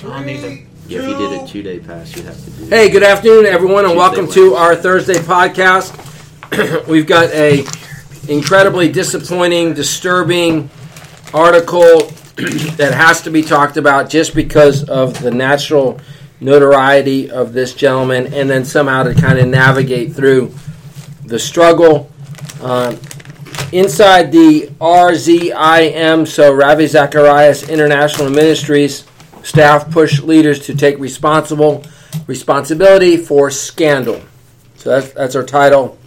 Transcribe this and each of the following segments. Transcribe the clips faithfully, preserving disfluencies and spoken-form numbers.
on these. Are- Yeah, if you did a two-day pass, you'd have to do. Hey, good afternoon, everyone, and welcome to our Thursday podcast. We've got a incredibly disappointing, disturbing article that has to be talked about just because of the natural notoriety of this gentleman, and then somehow to kind of navigate through the struggle. Um, inside the R Z I M, so Ravi Zacharias International Ministries, staff push leaders to take responsible responsibility for scandal. So that's, that's our title.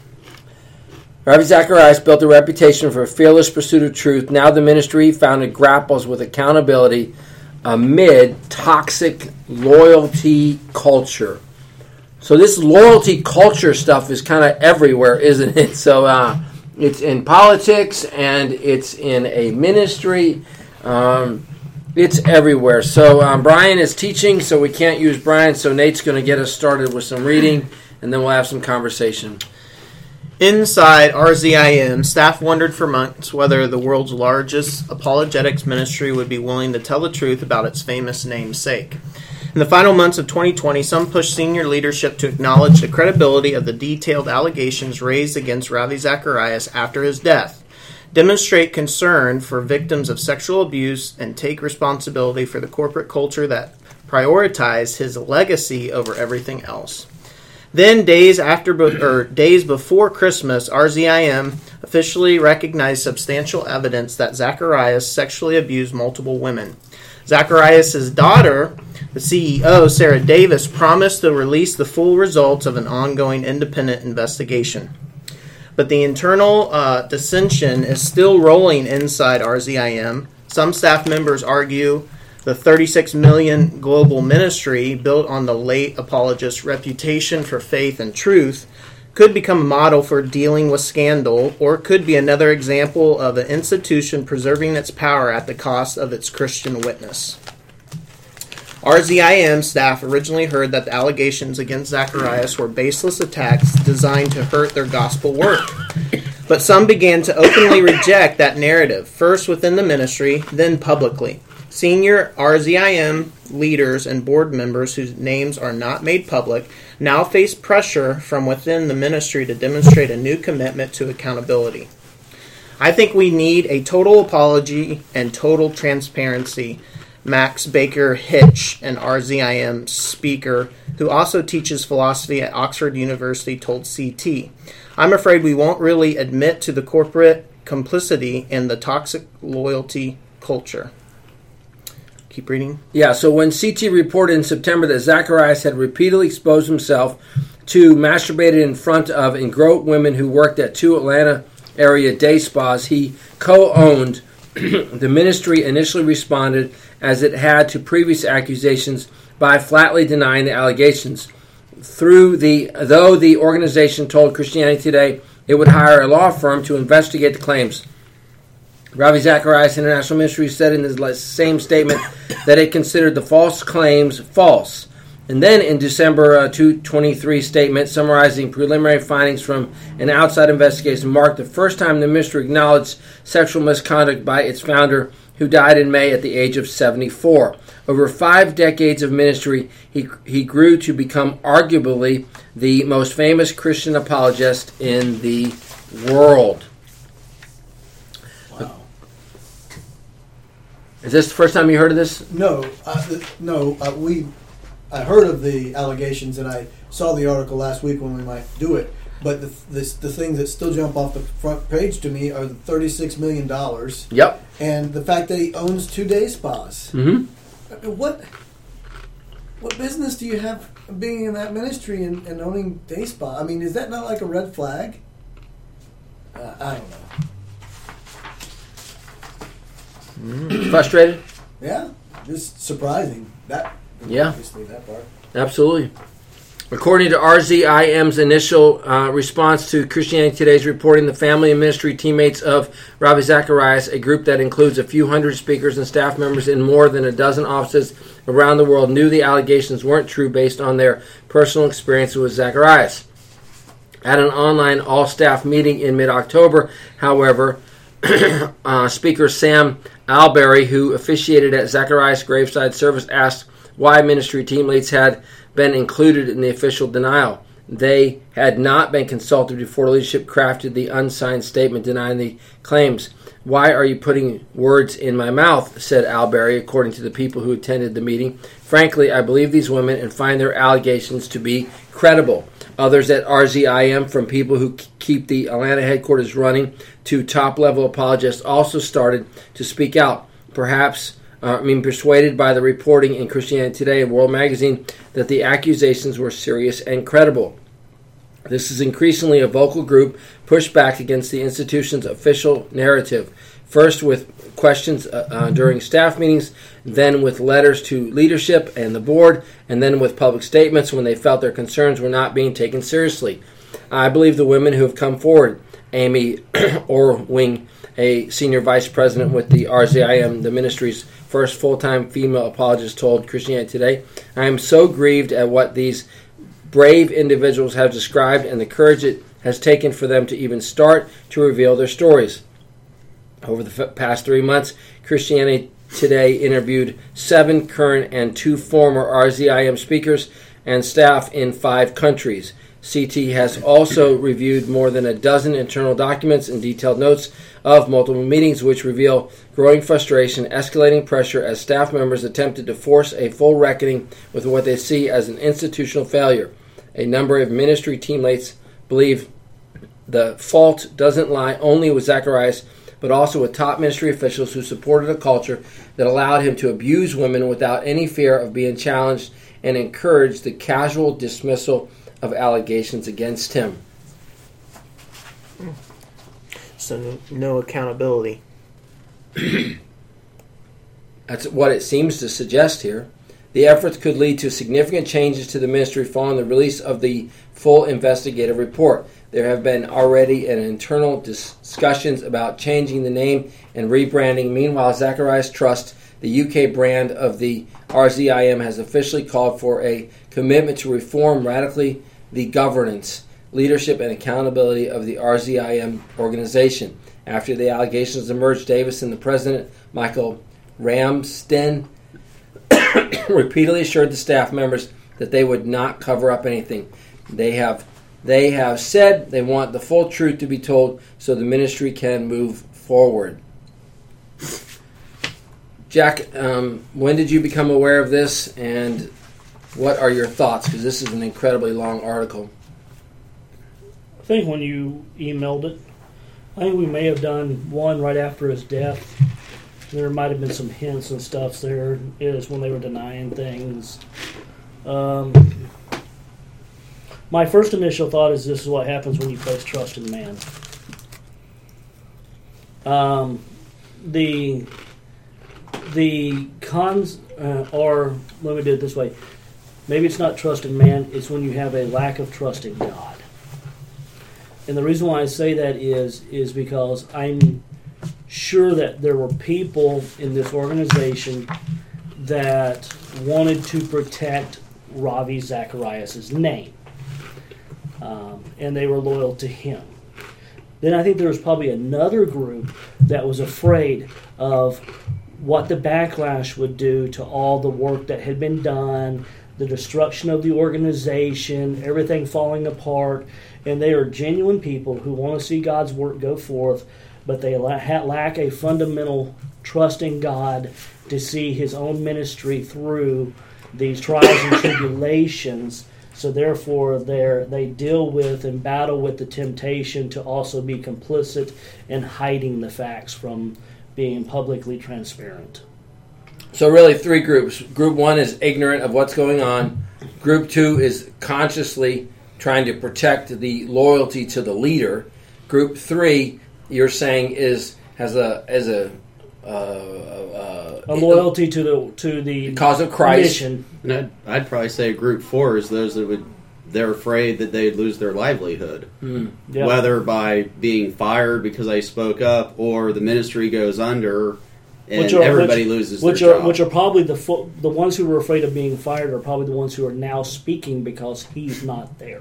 Ravi Zacharias built a reputation for a fearless pursuit of truth. Now the ministry founded grapples with accountability amid toxic loyalty culture. So this loyalty culture stuff is kind of everywhere, isn't it? So uh, it's in politics and it's in a ministry. Um, It's everywhere. So um, Brian is teaching, so we can't use Brian. So Nate's going to get us started with some reading, and then we'll have some conversation. Inside R Z I M, staff wondered for months whether the world's largest apologetics ministry would be willing to tell the truth about its famous namesake. In the final months of twenty twenty, some pushed senior leadership to acknowledge the credibility of the detailed allegations raised against Ravi Zacharias after his death, demonstrate concern for victims of sexual abuse, and take responsibility for the corporate culture that prioritized his legacy over everything else. Then, days after or days before Christmas, R Z I M officially recognized substantial evidence that Zacharias sexually abused multiple women. Zacharias' daughter, the C E O, Sarah Davis, promised to release the full results of an ongoing independent investigation. But the internal uh, dissension is still rolling inside R Z I M. Some staff members argue the thirty-six million global ministry, built on the late apologist's reputation for faith and truth, could become a model for dealing with scandal, or could be another example of an institution preserving its power at the cost of its Christian witness. R Z I M staff originally heard that the allegations against Zacharias were baseless attacks designed to hurt their gospel work. But some began to openly reject that narrative, first within the ministry, then publicly. Senior R Z I M leaders and board members whose names are not made public now face pressure from within the ministry to demonstrate a new commitment to accountability. I think we need a total apology and total transparency, Max Baker Hitch, an R Z I M speaker who also teaches philosophy at Oxford University, told C T. I'm afraid we won't really admit to the corporate complicity in the toxic loyalty culture. Keep reading. Yeah, so when C T reported in September that Zacharias had repeatedly exposed himself to masturbated in front of and groped women who worked at two Atlanta area day spas he co-owned, the ministry initially responded as it had to previous accusations by flatly denying the allegations. Through the though the organization told Christianity Today it would hire a law firm to investigate the claims. Ravi Zacharias International Ministry said in his same statement that it considered the false claims false. And then in December uh, two twenty-three statement summarizing preliminary findings from an outside investigation marked the first time the ministry acknowledged sexual misconduct by its founder, who died in May at the age of seventy-four. Over five decades of ministry, he he grew to become arguably the most famous Christian apologist in the world. Wow. Is this the first time you heard of this? No, uh, no. Uh, we, I heard of the allegations, and I saw the article last week when we might do it. But the this, the things that still jump off the front page to me are the thirty-six million dollars. Yep. And the fact that he owns two day spas. Mm-hmm. I mean, what what business do you have being in that ministry and, and owning day spa? I mean, is that not like a red flag? Uh, I don't know. Mm. Frustrated? Yeah, just surprising. That Yeah. obviously that part. Absolutely. According to R Z I M's initial uh, response to Christianity Today's reporting, the family and ministry teammates of Ravi Zacharias, a group that includes a few hundred speakers and staff members in more than a dozen offices around the world, knew the allegations weren't true based on their personal experience with Zacharias. At an online all-staff meeting in mid-October, however, uh, Speaker Sam Alberry, who officiated at Zacharias' graveside service, asked why ministry team leads had been included in the official denial. They had not been consulted before leadership crafted the unsigned statement denying the claims. "Why are you putting words in my mouth?" said Alberry, according to the people who attended the meeting. "Frankly, I believe these women and find their allegations to be credible." Others at R Z I M, from people who keep the Atlanta headquarters running to top-level apologists, also started to speak out, perhaps uh, I mean, persuaded by the reporting in Christianity Today and World Magazine that the accusations were serious and credible. This is increasingly a vocal group pushed back against the institution's official narrative, first with questions uh, uh, during staff meetings, then with letters to leadership and the board, and then with public statements when they felt their concerns were not being taken seriously. I believe the women who have come forward, Amy Orwing, a senior vice president with the R Z I M, the ministry's first full-time female apologist, told Christianity Today, "I am so grieved at what these brave individuals have described and the courage it has taken for them to even start to reveal their stories." Over the f- past three months, Christianity Today interviewed seven current and two former R Z I M speakers and staff in five countries. C T has also reviewed more than a dozen internal documents and detailed notes of multiple meetings, which reveal growing frustration, escalating pressure as staff members attempted to force a full reckoning with what they see as an institutional failure. A number of ministry teammates believe the fault doesn't lie only with Zacharias, but also with top ministry officials who supported a culture that allowed him to abuse women without any fear of being challenged and encouraged the casual dismissal of allegations against him. So no accountability. That's what it seems to suggest here. The efforts could lead to significant changes to the ministry following the release of the full investigative report. There have been already an internal discussions about changing the name and rebranding. Meanwhile, Zacharias Trust, the U K brand of the R Z I M, has officially called for a commitment to reform radically the governance, leadership, and accountability of the R Z I M organization. After the allegations emerged, Davis and the president, Michael Ramsden, repeatedly assured the staff members that they would not cover up anything. They have they have said they want the full truth to be told so the ministry can move forward. Jack, um, when did you become aware of this, and what are your thoughts? Because this is an incredibly long article. I think when you emailed it, I think we may have done one right after his death. There might have been some hints and stuff there, is when they were denying things. Um, my first initial thought is this is what happens when you place trust in man. Um, the the cons, uh, or let me do it this way. Maybe it's not trust in man, it's when you have a lack of trust in God. And the reason why I say that is, is because I'm sure that there were people in this organization that wanted to protect Ravi Zacharias' name. Um, and they were loyal to him. Then I think there was probably another group that was afraid of what the backlash would do to all the work that had been done, the destruction of the organization, everything falling apart. And they are genuine people who want to see God's work go forth, but they lack a fundamental trust in God to see His own ministry through these trials and tribulations. So therefore, they they deal with and battle with the temptation to also be complicit in hiding the facts from being publicly transparent. So really three groups. Group one is ignorant of what's going on. Group two is consciously trying to protect the loyalty to the leader. Group three, you're saying, is has a as a uh, uh, a loyalty to the to the cause of Christ. Mission. And I'd, I'd probably say group four is those that would they're afraid that they'd lose their livelihood, mm. Yep. whether by being fired because they spoke up, or the ministry goes under and which are, everybody which, loses which their are, job. Which are probably the fo- the ones who were afraid of being fired are probably the ones who are now speaking because he's not there.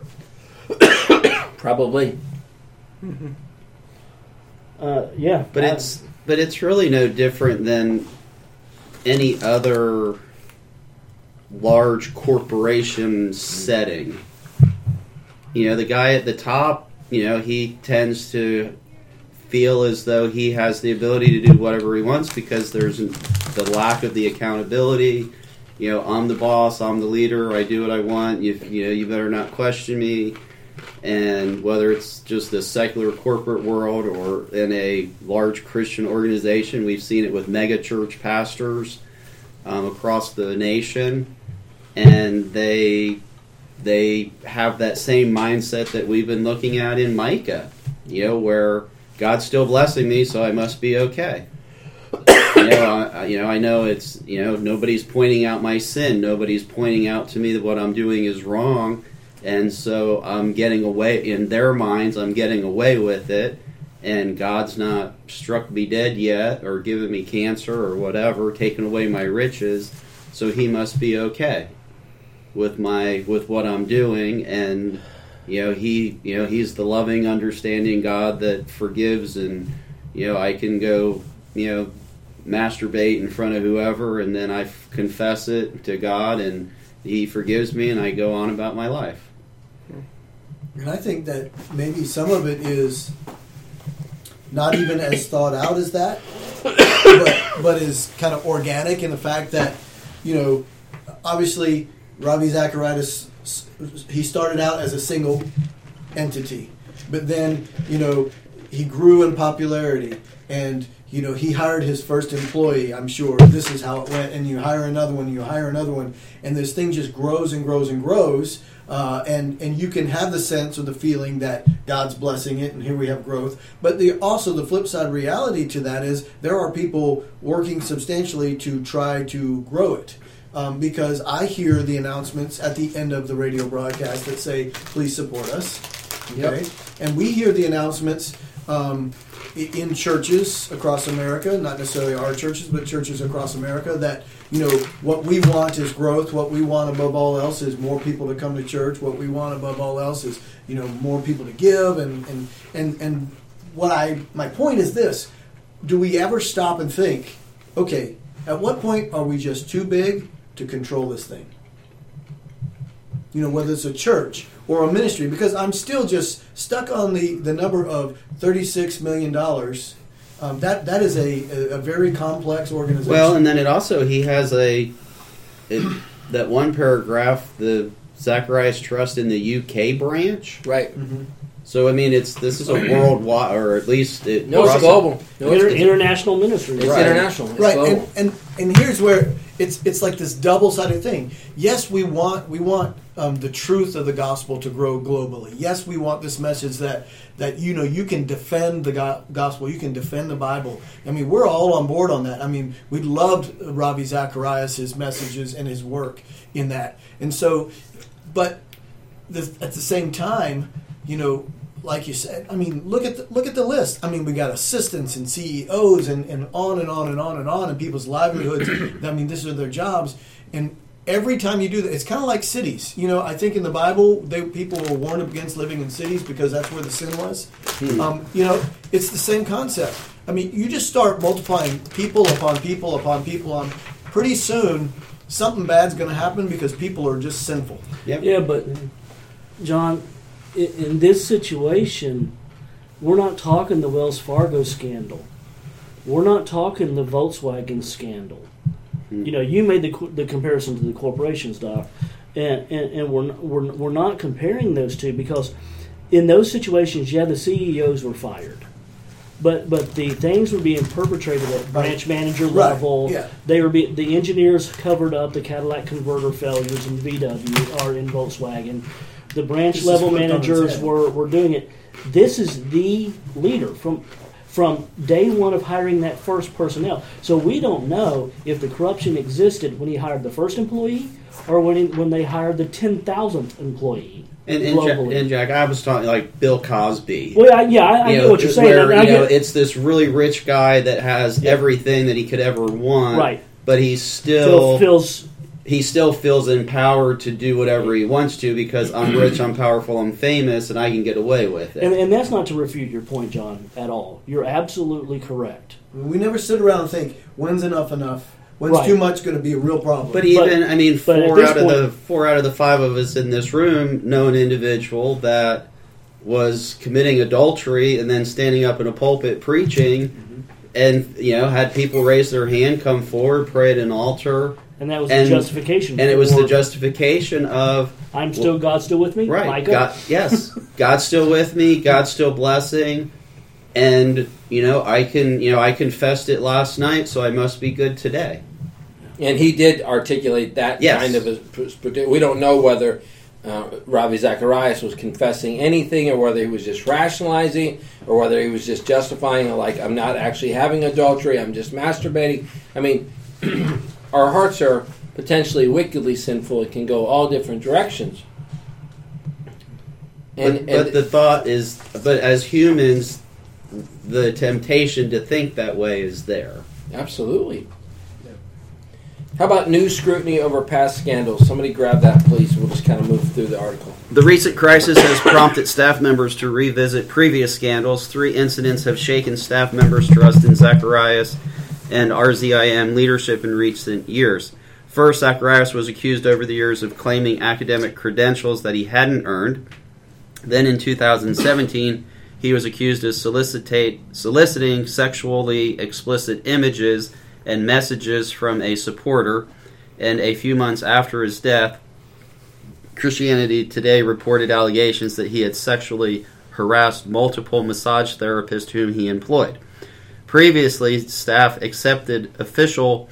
Probably. Mm-hmm. Uh, yeah, But I, it's but it's really no different than any other large corporation setting. You know, the guy at the top, you know, he tends to feel as though he has the ability to do whatever he wants because there's the lack of the accountability. You know, I'm the boss, I'm the leader, I do what I want, you, you know, you better not question me. And whether it's just a secular corporate world or in a large Christian organization, we've seen it with mega church pastors um, across the nation, and they they have that same mindset that we've been looking at in Micah, you know, where God's still blessing me, so I must be okay. You know, I, you know, I know it's, you know, nobody's pointing out my sin, nobody's pointing out to me that what I'm doing is wrong. And so I'm getting away, in their minds, I'm getting away with it, and God's not struck me dead yet, or given me cancer, or whatever, taken away my riches, so he must be okay with my, with what I'm doing, and, you know, he, you know, he's the loving, understanding God that forgives, and, you know, I can go, you know, masturbate in front of whoever, and then I f- confess it to God, and he forgives me, and I go on about my life. And I think that maybe some of it is not even as thought out as that, but, but is kind of organic in the fact that, you know, obviously Ravi Zacharias, he started out as a single entity, but then, you know, he grew in popularity, and, you know, he hired his first employee, I'm sure. This is how it went, and you hire another one, you hire another one, and this thing just grows and grows and grows. Uh, and, and you can have the sense or the feeling that God's blessing it, and here we have growth. But the, also the flip side reality to that is there are people working substantially to try to grow it. Um, because I hear the announcements at the end of the radio broadcast that say, please support us. Okay? Yep. And we hear the announcements um, in churches across America, not necessarily our churches, but churches across America, that, you know, what we want is growth. What we want above all else is more people to come to church. What we want above all else is, you know, more people to give. And and and, and what I my point is this: do we ever stop and think, okay, at what point are we just too big to control this thing? You know, whether it's a church or a ministry, because I'm still just stuck on the, the number of thirty-six million dollars. Um, that that is a, a, a very complex organization. Well, and then it also, he has a, it, that one paragraph, the Zacharias Trust in the U K branch. Right. Mm-hmm. So, I mean, it's this is a worldwide, or at least... It, no, it's global. No, Inter- it's international ministry. It's right. international. It's right, global. and, and and here's where it's it's like this double-sided thing. Yes, we want we want um, the truth of the gospel to grow globally. Yes, we want this message that that you know you can defend the go- gospel, you can defend the Bible. I mean, we're all on board on that. I mean, we loved Ravi Zacharias' messages and his work in that, and so, but the, at the same time, you know. Like you said, I mean, look at the, look at the list. I mean, we got assistants and C E Os and, and on and on and on and on, and people's livelihoods. I mean, these are their jobs. And every time you do that, it's kind of like cities. You know, I think in the Bible, they, people were warned against living in cities because that's where the sin was. Hmm. Um, you know, it's the same concept. I mean, you just start multiplying people upon people upon people on. Pretty soon, something bad's going to happen because people are just sinful. Yep. Yeah, but John, in this situation, we're not talking the Wells Fargo scandal. We're not talking the Volkswagen scandal. Mm. You know, you made the the comparison to the corporations, Doc, and and, and we're, we're we're not comparing those two because in those situations, yeah, the C E Os were fired, but but the things were being perpetrated at branch manager level. Right. Yeah. They were be, the engineers covered up the Cadillac converter failures in V W or in Volkswagen. The branch this level managers were, were doing it. This is the leader from from day one of hiring that first personnel. So we don't know if the corruption existed when he hired the first employee or when he, when they hired the ten thousandth employee. And, and, Jack, and Jack, I was talking like Bill Cosby. Well, I, yeah, I, I know, know what you're saying. Where, I, I you know, get, it's this really rich guy that has yeah. everything that he could ever want, right? But he's still feels he still feels empowered to do whatever he wants to because I'm rich, I'm powerful, I'm famous, and I can get away with it. And, and that's not to refute your point, John, at all. You're absolutely correct. We never sit around and think, when's enough enough? When's Right. too much going to be a real problem? But even, But- I mean, but at four this out of point- the four out of the five of us in this room know an individual that was committing adultery and then standing up in a pulpit preaching, Mm-hmm. and you know had people raise their hand, come forward, pray at an altar, And that was And- the justification. and it was the for, justification of I'm still, God's still with me? right. Micah? God, yes, God's still with me. God's still blessing, and you know I can you know I confessed it last night, so I must be good today. And he did articulate that Yes. kind of a. We don't know whether uh, Ravi Zacharias was confessing anything, or whether he was just rationalizing, or whether he was just justifying, like, I'm not actually having adultery, I'm just masturbating. I mean, our hearts are potentially wickedly sinful. It can go all different directions. And, but, but and the thought is, but as humans, the temptation to think that way is there. absolutely. How about new scrutiny over past scandals? Somebody grab that, please. We'll just kind of move through the article. The recent crisis has prompted staff members to revisit previous scandals. Three incidents have shaken staff members' trust in Zacharias and R Z I M leadership in recent years. First, Zacharias was accused over the years of claiming academic credentials that he hadn't earned. Then in two thousand seventeen, he was accused of solicitate, soliciting sexually explicit images and messages from a supporter, and a few months after his death, Christianity Today reported allegations that he had sexually harassed multiple massage therapists whom he employed. Previously, staff accepted official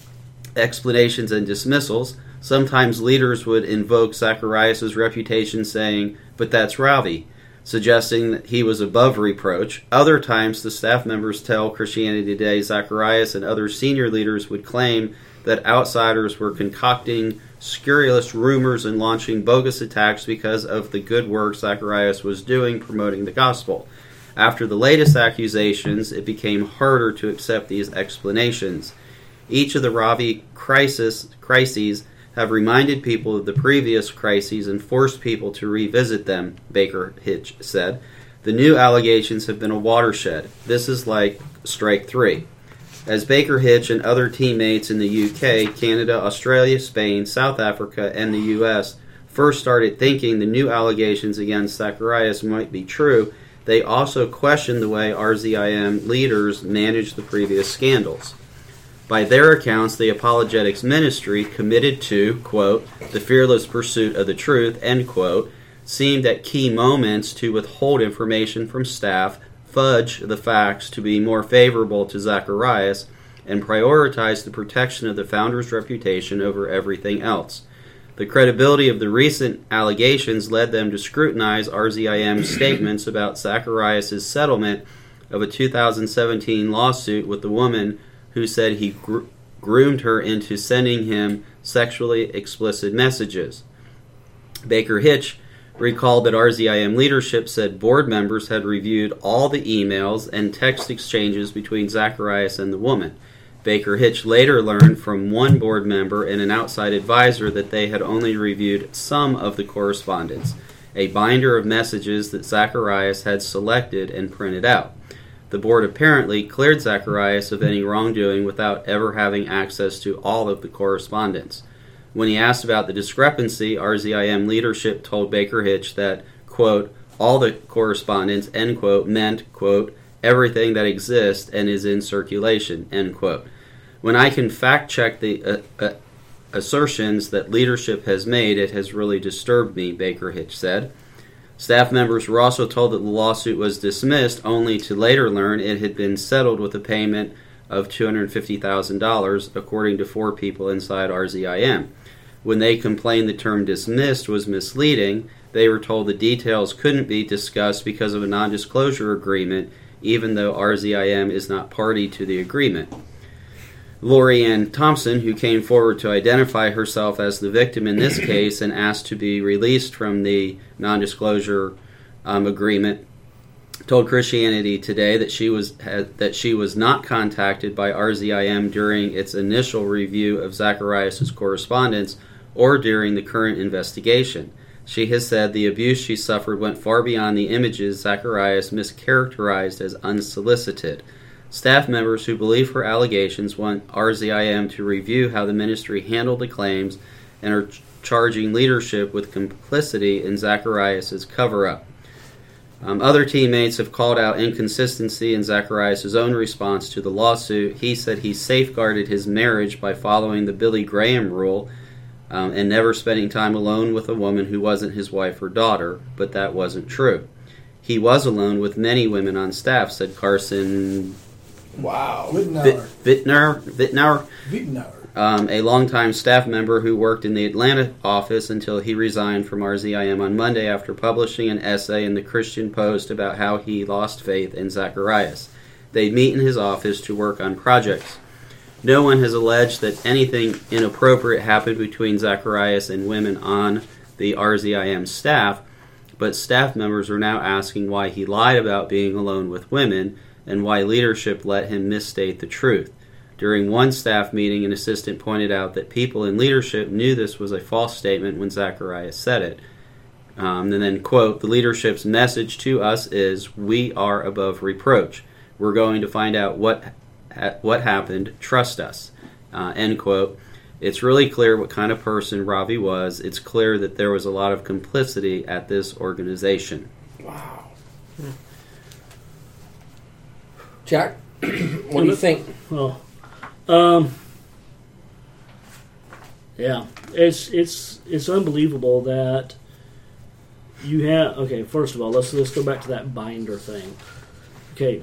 explanations and dismissals. Sometimes leaders would invoke Zacharias' reputation saying, "But that's Ravi," suggesting that he was above reproach. Other times, the staff members tell Christianity Today Zacharias and other senior leaders would claim that outsiders were concocting scurrilous rumors and launching bogus attacks because of the good work Zacharias was doing promoting the gospel. After the latest accusations, it became harder to accept these explanations. Each of the Ravi crisis, crises have reminded people of the previous crises and forced people to revisit them, Baker Hitch said. The new allegations have been a watershed. This is like strike three. As Baker Hitch and other teammates in the U K, Canada, Australia, Spain, South Africa, and the U S first started thinking the new allegations against Zacharias might be true, they also questioned the way R Z I M leaders managed the previous scandals. By their accounts, the apologetics ministry, committed to, quote, the fearless pursuit of the truth, end quote, seemed at key moments to withhold information from staff, fudge the facts to be more favorable to Zacharias, and prioritize the protection of the founder's reputation over everything else. The credibility of the recent allegations led them to scrutinize R Z I M's statements about Zacharias' settlement of a two thousand seventeen lawsuit with the woman who said he gro- groomed her into sending him sexually explicit messages. Baker Hitch recalled that R Z I M leadership said board members had reviewed all the emails and text exchanges between Zacharias and the woman. Baker Hitch later learned from one board member and an outside advisor that they had only reviewed some of the correspondence, a binder of messages that Zacharias had selected and printed out. The board apparently cleared Zacharias of any wrongdoing without ever having access to all of the correspondence. When he asked about the discrepancy, R Z I M leadership told Baker Hitch that, quote, all the correspondence, end quote, meant, quote, everything that exists and is in circulation, end quote. When I can fact-check the uh, uh, assertions that leadership has made, it has really disturbed me, Baker Hitch said. Staff members were also told that the lawsuit was dismissed, only to later learn it had been settled with a payment of two hundred fifty thousand dollars, according to four people inside R Z I M. When they complained the term dismissed was misleading, they were told the details couldn't be discussed because of a non-disclosure agreement, even though R Z I M is not party to the agreement. Lori Ann Thompson, who came forward to identify herself as the victim in this case and asked to be released from the non-disclosure um, agreement, told Christianity Today that she was had, that she was not contacted by R Z I M during its initial review of Zacharias' correspondence or during the current investigation. She has said the abuse she suffered went far beyond the images Zacharias mischaracterized as unsolicited. Staff members who believe her allegations want R Z I M to review how the ministry handled the claims and are ch- charging leadership with complicity in Zacharias' cover-up. Um, other teammates have called out inconsistency in Zacharias' own response to the lawsuit. He said he safeguarded his marriage by following the Billy Graham rule um, and never spending time alone with a woman who wasn't his wife or daughter, but that wasn't true. He was alone with many women on staff, said Carson Wow. Wittenauer. Wittner, Wittner, Wittenauer. um, a longtime staff member who worked in the Atlanta office until he resigned from R Z I M on Monday after publishing an essay in the Christian Post about how he lost faith in Zacharias. They meet in his office to work on projects. No one has alleged that anything inappropriate happened between Zacharias and women on the R Z I M staff, but staff members are now asking why he lied about being alone with women and why leadership let him misstate the truth. During one staff meeting, an assistant pointed out that people in leadership knew this was a false statement when Zacharias said it. Um, and then, quote, the leadership's message to us is, we are above reproach. We're going to find out what ha- what happened. Trust us, uh, end quote. It's really clear what kind of person Ravi was. It's clear that there was a lot of complicity at this organization. Wow. Jack, what do you think? Well, um, yeah, it's it's it's unbelievable that you have. Okay, first of all, let's let's go back to that binder thing. Okay,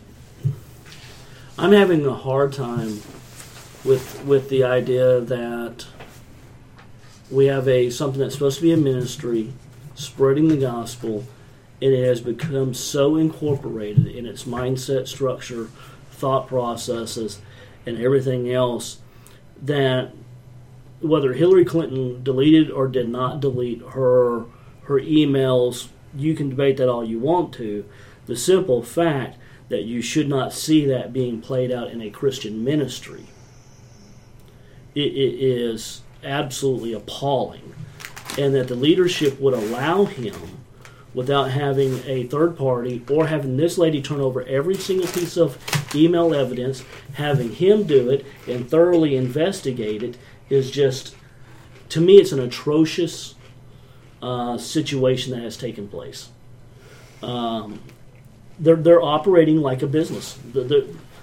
I'm having a hard time with with the idea that we have a something that's supposed to be a ministry spreading the gospel, and it has become so incorporated in its mindset, structure, thought processes, and everything else that whether Hillary Clinton deleted or did not delete her her emails, you can debate that all you want to. The simple fact that you should not see that being played out in a Christian ministry, it, it is absolutely appalling, and that the leadership would allow him without having a third party or having this lady turn over every single piece of email evidence, having him do it and thoroughly investigate it is just, to me, it's an atrocious uh, situation that has taken place. Um, they're they're operating like a business. They're, they're,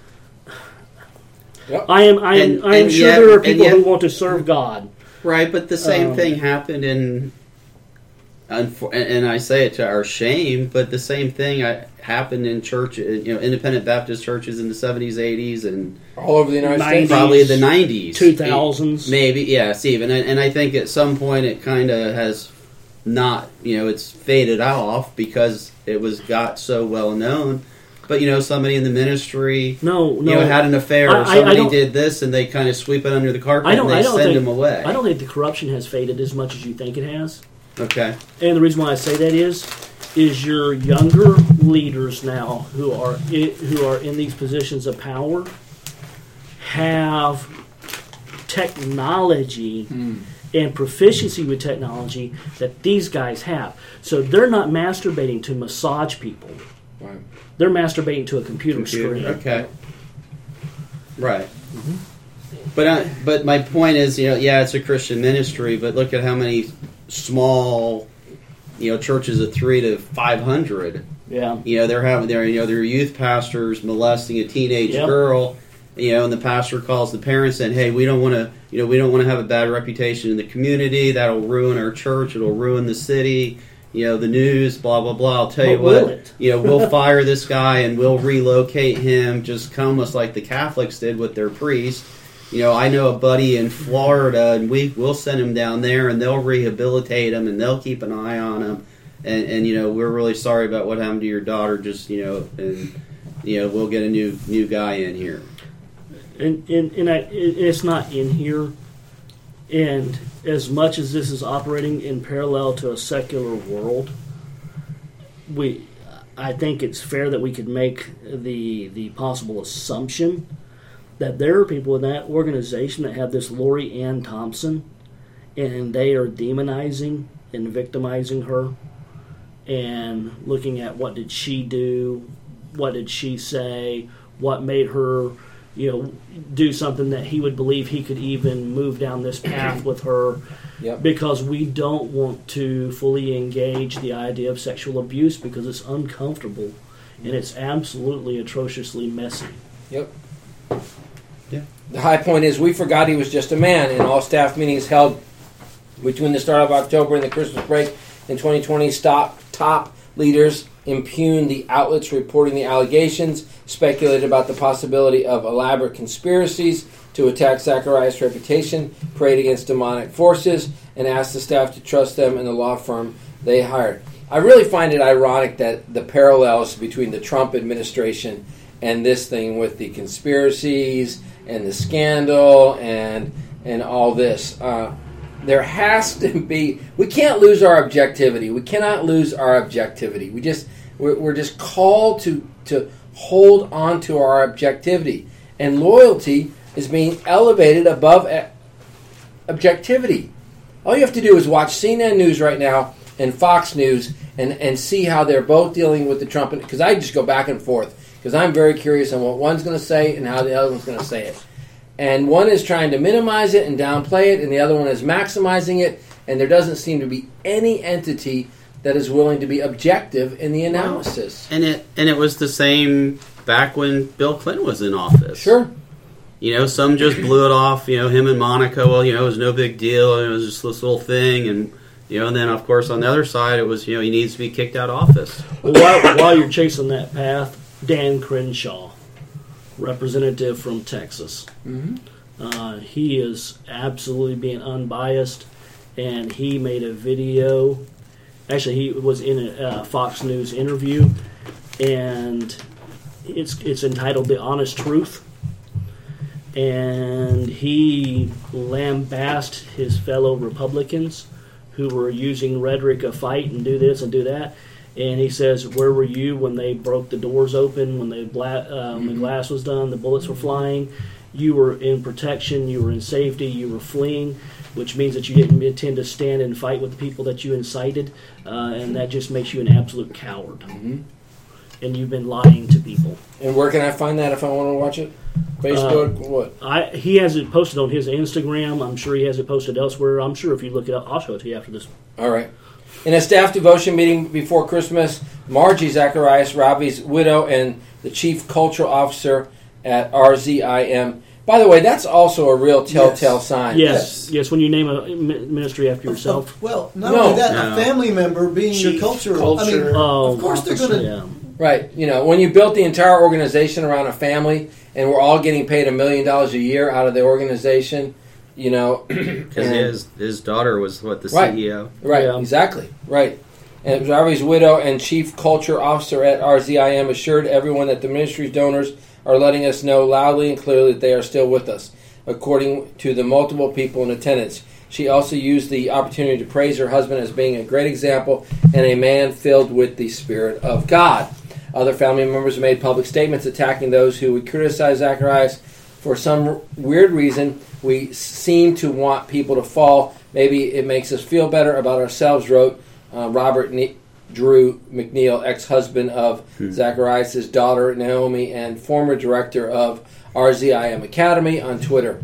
Yep. I am I am And- I am and sure yet- there are and people yet- who want to serve God. Right, but the same Um, thing happened in, unfor- and I say it to our shame, but the same thing I, happened in church, you know, independent Baptist churches in the seventies, eighties, and All over the United nineties, States? probably the nineties. two thousands. Maybe, yes, even. And, and I think at some point it kind of has not, you know, it's faded off because it was got so well known. But, you know, somebody in the ministry, No, no. you know, had an affair, I- or I- I somebody don't- did this, and they kind of sweep it under the carpet I don't. and they I don't send think, them away. I don't think the corruption has faded as much as you think it has. Okay. And the reason why I say that is, is your younger leaders now who are i- who are in these positions of power have technology and proficiency with technology that these guys have. So they're not masturbating to massage people. Right. They're masturbating to a computer, Computer, screen. okay. Right. But uh, but my point is, you know, yeah, it's a Christian ministry, but look at how many small, you know, churches of three to five hundred. Yeah. You know, they're having their, you know, their youth pastors molesting a teenage Yep. girl. You know, and the pastor calls the parents and, hey, we don't want to, you know, we don't want to have a bad reputation in the community. That'll ruin our church. It'll ruin the city. You know, the news, blah blah blah. I'll tell But you will what, it? you know, we'll fire this guy and we'll relocate him, just almost like the Catholics did with their priest. You know, I know a buddy in Florida, and we we'll send him down there, and they'll rehabilitate him, and they'll keep an eye on him. And, and you know, we're really sorry about what happened to your daughter. Just you know, and you know, we'll get a new new guy in here. And, and, and I, it, it's not in here. And as much as this is operating in parallel to a secular world, we, I think it's fair that we could make the the possible assumption that there are people in that organization that have this Lori Ann Thompson, and they are demonizing and victimizing her and looking at what did she do, what did she say, what made her, you know, do something that he would believe he could even move down this path with her. Yep. Because we don't want to fully engage the idea of sexual abuse because it's uncomfortable and it's absolutely atrociously messy. Yep. Yeah. The high point is we forgot he was just a man. In all staff meetings held between the start of October and the Christmas break in twenty twenty, stop, top leaders impugned the outlets reporting the allegations, speculated about the possibility of elaborate conspiracies to attack Zacharias' reputation, prayed against demonic forces, and asked the staff to trust them and the law firm they hired. I really find it ironic that the parallels between the Trump administration and this thing with the conspiracies and the scandal and and all this. Uh, there has to be. We can't lose our objectivity. We cannot lose our objectivity. We just we're, we're just called to to hold on to our objectivity, and loyalty is being elevated above objectivity. All you have to do is watch C N N News right now and Fox News and, and see how they're both dealing with the Trump. Because I just go back and forth because I'm very curious on what one's going to say and how the other one's going to say it. And one is trying to minimize it and downplay it, and the other one is maximizing it, and there doesn't seem to be any entity that is willing to be objective in the analysis. And it and it was the same back when Bill Clinton was in office. Sure. You know, some just blew it off, you know, him and Monica, well, you know, it was no big deal, it was just this little thing, and, you know, and then, of course, on the other side, it was, you know, he needs to be kicked out of office. Well, while, while you're chasing that path, Dan Crenshaw, representative from Texas, Mm-hmm. uh, he is absolutely being unbiased, and he made a video, actually, he was in a uh, Fox News interview, and it's it's entitled The Honest Truth. And he lambasted his fellow Republicans who were using rhetoric of fight and do this and do that. And he says, where were you when they broke the doors open, when the, gla- uh, when the glass was done, the bullets were flying? You were in protection, you were in safety, you were fleeing, which means that you didn't intend to stand and fight with the people that you incited, uh, and that just makes you an absolute coward. Mm-hmm. And you've been lying to people. And where can I find that if I want to watch it? Facebook? Uh, what? I he has it posted on his Instagram. I'm sure he has it posted elsewhere. I'm sure if you look it up, I'll show it to you after this. All right. In a staff devotion meeting before Christmas, Margie Zacharias, Robbie's widow and the chief cultural officer at R Z I M. By the way, that's also a real telltale Yes. sign. Yes, yes. When you name a mi- ministry after yourself. Well, not No. only that, No. a family member being Chief the cultural. I mean, culture Oh, of course they're going to. yeah. Right. You know, when you built the entire organization around a family and we're all getting paid a million dollars a year out of the organization, you know. Because and- his, his daughter was, what, the Right. C E O? Right, Yeah. exactly. Right. And Robbie's widow and chief culture officer at R Z I M assured everyone that the ministry's donors are letting us know loudly and clearly that they are still with us, according to the multiple people in attendance. She also used the opportunity to praise her husband as being a great example and a man filled with the Spirit of God. Other family members made public statements attacking those who would criticize Zacharias. For some weird reason, we seem to want people to fall. Maybe it makes us feel better about ourselves, wrote uh, Robert ne- Drew McNeil, ex-husband of hmm. Zacharias' daughter, Naomi, and former director of R Z I M Academy on Twitter.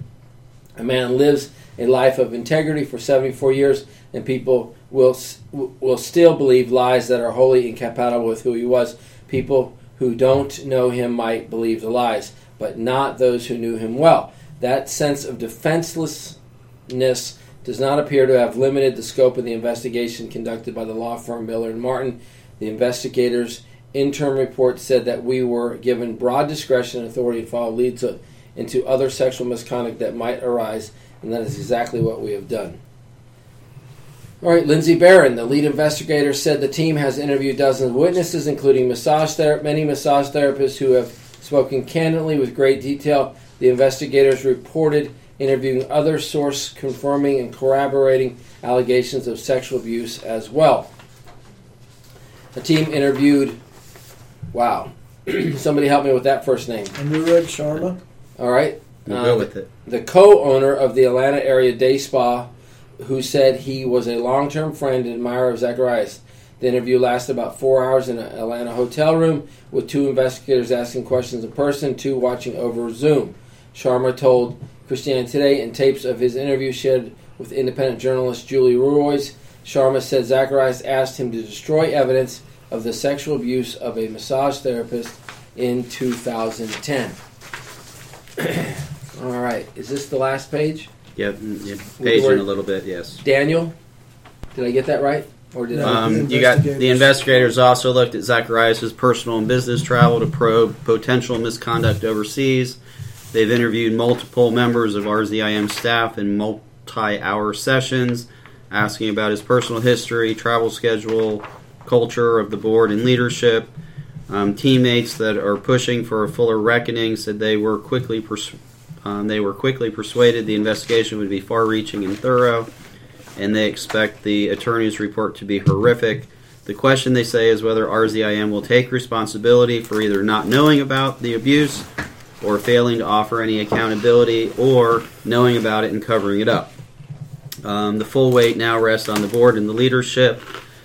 A man lives a life of integrity for seventy-four years, and people will will still believe lies that are wholly incompatible with who he was. People who don't know him might believe the lies, but not those who knew him well. That sense of defenselessness does not appear to have limited the scope of the investigation conducted by the law firm Miller and Martin. The investigators' interim report said that we were given broad discretion and authority to follow leads into other sexual misconduct that might arise, and that is exactly what we have done. All right, Lindsey Barron, the lead investigator, said the team has interviewed dozens of witnesses, including massage ther- many massage therapists who have spoken candidly with great detail. The investigators reported interviewing other sources confirming and corroborating allegations of sexual abuse as well. The team interviewed Wow. Somebody help me with that first name. Anurag Sharma. All right. We'll Uh, go with it. The co-owner of the Atlanta area day spa, who said he was a long-term friend and admirer of Zacharias. The interview lasted about four hours in an Atlanta hotel room with two investigators asking questions in person, two watching over Zoom. Sharma told Christianity Today in tapes of his interview shared with independent journalist Julie Royce. Sharma said Zacharias asked him to destroy evidence of the sexual abuse of a massage therapist in two thousand ten. All right. Is this the last page? Yep, mm, yep. Paging a little bit, yes. Daniel? Did I get that right? Or did No. I? Um, the you got the investigators- investigators also looked at Zacharias' personal and business travel to probe potential misconduct overseas. They've interviewed multiple members of R Z I M staff in multi-hour sessions, asking about his personal history, travel schedule, culture of the board and leadership. Um, teammates that are pushing for a fuller reckoning said they were quickly pers- um, they were quickly persuaded the investigation would be far-reaching and thorough, and they expect the attorney's report to be horrific. The question, they say, is whether R Z I M will take responsibility for either not knowing about the abuse or failing to offer any accountability, or knowing about it and covering it up. Um, the full weight now rests on the board and the leadership.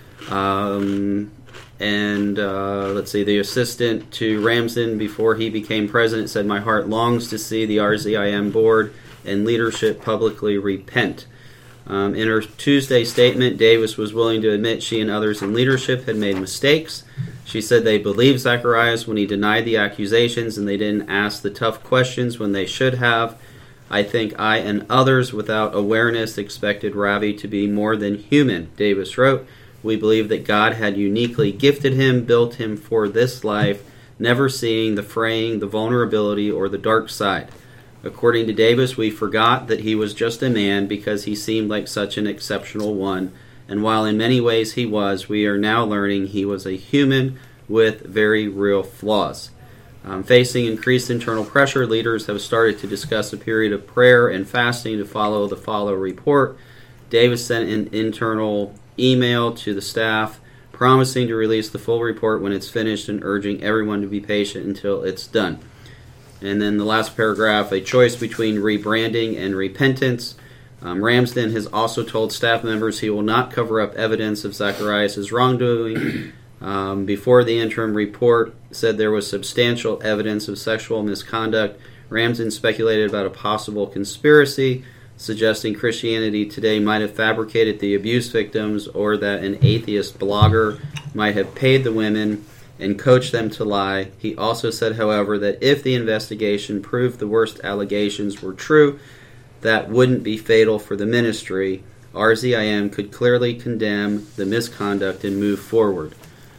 Um, and uh, let's see, the assistant to Ramsden before he became president said, "My heart longs to see the R Z I M board and leadership publicly repent." Um, in her Tuesday statement, Davis was willing to admit she and others in leadership had made mistakes. She said they believed Zacharias when he denied the accusations and they didn't ask the tough questions when they should have. I think I and others without awareness expected Ravi to be more than human, Davis wrote. We believe that God had uniquely gifted him, built him for this life, never seeing the fraying, the vulnerability, or the dark side. According to Davis, we forgot that he was just a man because he seemed like such an exceptional one. And while in many ways he was, we are now learning he was a human with very real flaws. Um, facing increased internal pressure, leaders have started to discuss a period of prayer and fasting to follow the follow report. Davis sent an internal email to the staff promising to release the full report when it's finished and urging everyone to be patient until it's done. And then the last paragraph, a choice between rebranding and repentance. Um, Ramsden has also told staff members he will not cover up evidence of Zacharias' wrongdoing. Um, before the interim report said there was substantial evidence of sexual misconduct, Ramsden speculated about a possible conspiracy, suggesting Christianity Today might have fabricated the abuse victims or that an atheist blogger might have paid the women and coached them to lie. He also said, however, that if the investigation proved the worst allegations were true, that wouldn't be fatal for the ministry. R Z I M could clearly condemn the misconduct and move forward.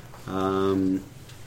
Um,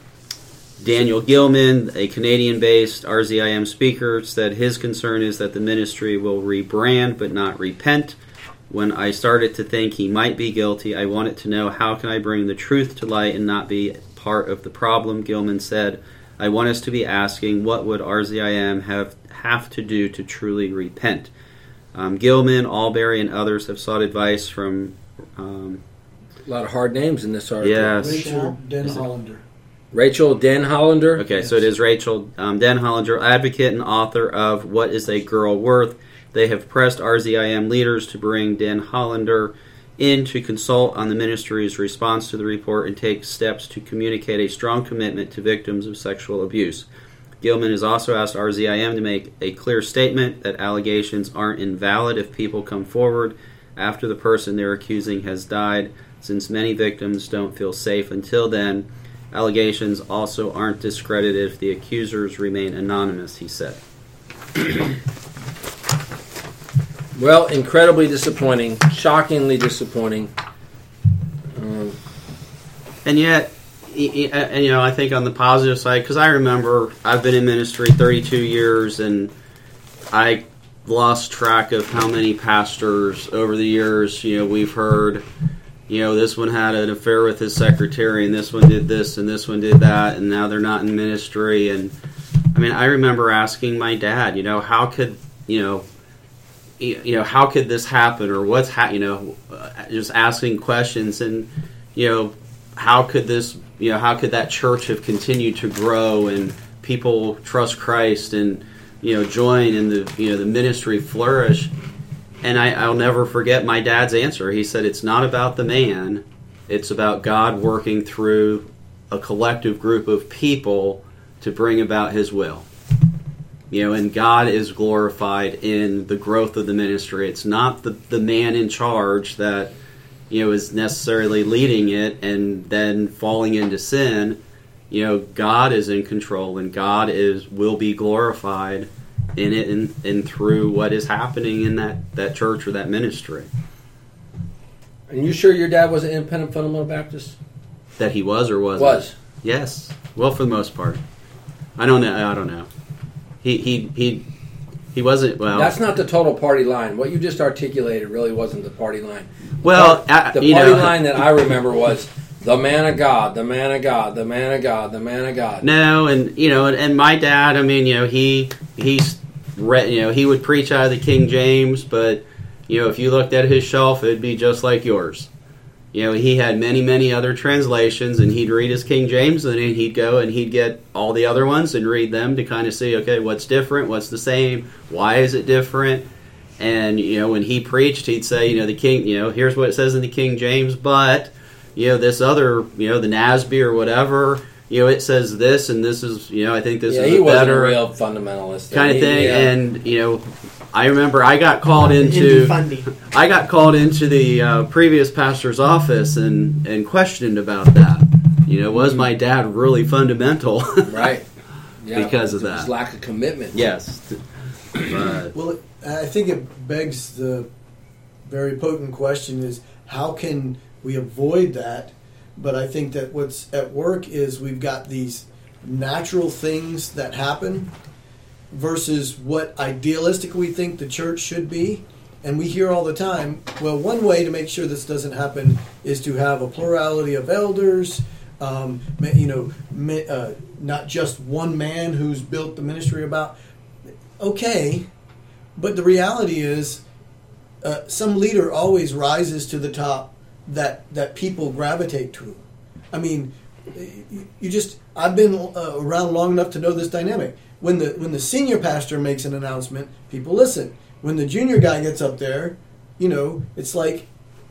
Daniel Gilman, a Canadian-based R Z I M speaker, said his concern is that the ministry will rebrand but not repent. When I started to think he might be guilty, I wanted to know how can I bring the truth to light and not be part of the problem, Gilman said. I want us to be asking, what would R Z I M have, have to do to truly repent? Um, Gilman, Albury, and others have sought advice from... Um, A lot of hard names in this article. Yes. Rachel Den Hollander. Rachel Den Hollander. Okay, so it is Rachel um, Den Hollander, advocate and author of What is a Girl Worth? They have pressed R Z I M leaders to bring Den Hollander in to consult on the ministry's response to the report and take steps to communicate a strong commitment to victims of sexual abuse. Gilman has also asked R Z I M to make a clear statement that allegations aren't invalid if people come forward after the person they're accusing has died, since many victims don't feel safe until then. Allegations also aren't discredited if the accusers remain anonymous, he said. Well, incredibly disappointing, shockingly disappointing. Um, And yet, y- y- and you know, I think on the positive side, because I remember I've been in ministry thirty-two years, and I lost track of how many pastors over the years, you know, we've heard, you know, this one had an affair with his secretary, and this one did this, and this one did that, and now they're not in ministry. And I mean, I remember asking my dad, you know, how could, you know, you know, how could this happen, or what's, ha- you know, uh, just asking questions, and, you know, how could this, you know, how could that church have continued to grow and people trust Christ and, you know, join and the, you know, the ministry flourish? And I, I'll never forget my dad's answer. He said, it's not about the man, it's about God working through a collective group of people to bring about his will. You know, and God is glorified in the growth of the ministry. It's not the, the man in charge that, you know, is necessarily leading it and then falling into sin. You know, God is in control, and God is will be glorified in it and, and through what is happening in that, that church or that ministry. And you sure your dad was an independent fundamental Baptist? That he was or wasn't? Was. Yes. Well, for the most part. I don't know. I don't know. He he he he wasn't. Well, that's not the total party line. What you just articulated really wasn't the party line. Well, the, I, the you party know, line that I remember was the man of God, the man of God, the man of God, the man of God. No, and you know, and, and my dad. I mean, you know, he he's read, you know, he would preach out of the King James, but you know, if you looked at his shelf, it'd be just like yours. You know, he had many, many other translations, and he'd read his King James, and then he'd go and he'd get all the other ones and read them to kind of see, okay, what's different, what's the same, why is it different? And, you know, when he preached, he'd say, you know, the King, you know, here's what it says in the King James, but, you know, this other, you know, the N A S B or whatever, you know, it says this, and this is, you know, I think this yeah, is he a wasn't better a real fundamentalist kind of he, thing, yeah. and, you know, I remember I got called into I got called into the uh, previous pastor's office and, and questioned about that. You know, was my dad really fundamental? Right. Yeah, because of that. that. Lack of commitment. Yes. But, well, I think it begs the very potent question is how can we avoid that? But I think that what's at work is we've got these natural things that happen versus what idealistic we think the church should be. And we hear all the time, well, one way to make sure this doesn't happen is to have a plurality of elders, um, you know, uh, not just one man who's built the ministry about. Okay, but the reality is uh, some leader always rises to the top that, that people gravitate to. I mean, you just, I've been uh, around long enough to know this dynamic. When the when the senior pastor makes an announcement, people listen. When the junior guy gets up there, you know, it's like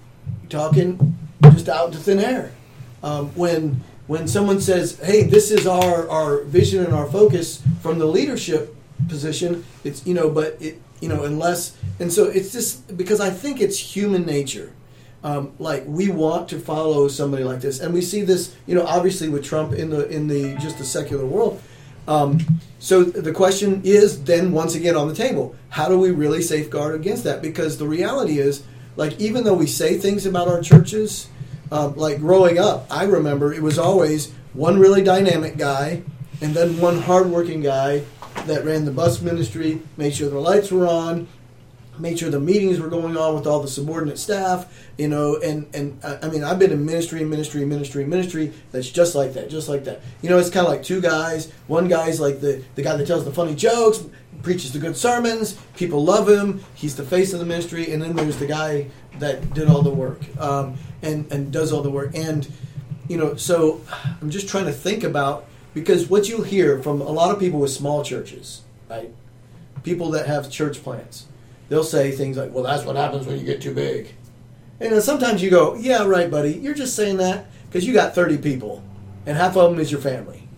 talking just out into thin air. Um, when when someone says, "Hey, this is our, our vision and our focus from the leadership position," it's you know, but it you know, unless and so it's just because I think it's human nature. Um, like we want to follow somebody like this, and we see this, you know, obviously with Trump in the in the just the secular world. Um, so the question is then once again on the table, how do we really safeguard against that? Because the reality is, like, even though we say things about our churches, um, like growing up, I remember it was always one really dynamic guy and then one hardworking guy that ran the bus ministry, made sure the lights were on, made sure the meetings were going on with all the subordinate staff, you know, and, and I mean, I've been in ministry, ministry, ministry, ministry that's just like that, just like that. You know, it's kind of like two guys. One guy's like the, the guy that tells the funny jokes, preaches the good sermons, people love him, he's the face of the ministry, and then there's the guy that did all the work um, and, and does all the work. And, you know, so I'm just trying to think about, because what you hear from a lot of people with small churches, right, people that have church plants, they'll say things like, well, that's what happens when you get too big. And then sometimes you go, yeah, right, buddy. You're just saying that because you got thirty people, and half of them is your family.